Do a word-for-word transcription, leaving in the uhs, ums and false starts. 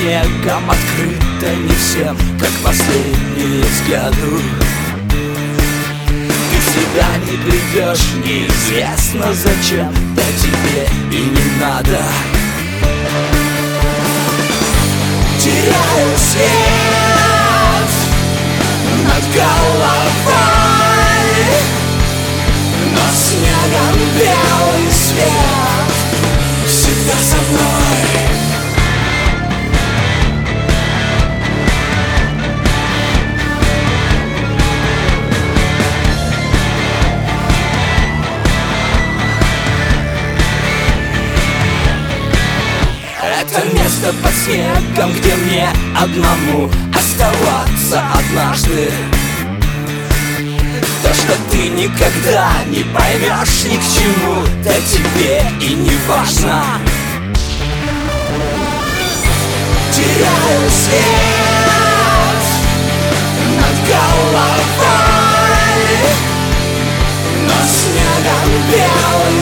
снегом открыто не всем, как последние взгляды. Ты себя не придешь, неизвестно зачем, да тебе и не надо. Теряю свет над головой, но снегом белый свет всегда со мной. Это место под снегом, где мне одному оставаться однажды. То, что ты никогда не поймешь ни к чему, да тебе и не важно. Теряю свет над головой, но снегом белый